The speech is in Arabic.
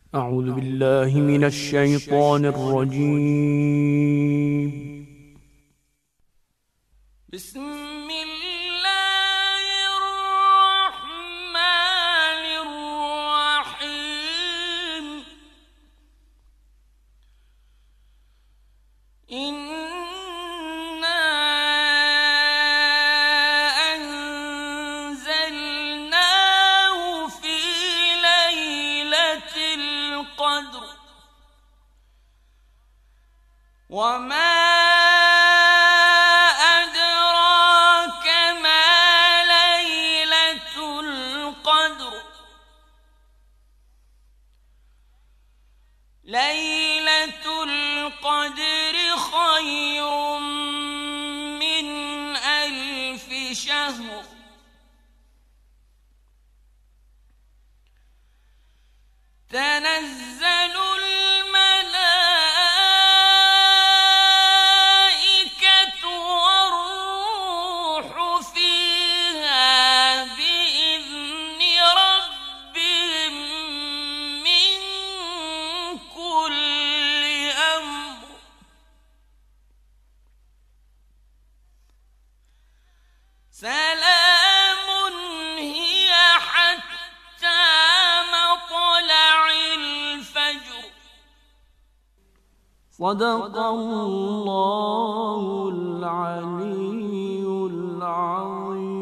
أعوذ بالله من الشيطان الرجيم. بسم الله الرحمن الرحيم. إنا أنزلناه في ليلة القدر وما أدراك ما ليلة القدر. ليلة القدر خير من 1000 شهر. تنزل الملائكة والروح فيها بإذن ربهم من كل أمر. سلام هي حتى مطلع الفجر. صدق الله العلي العظيم.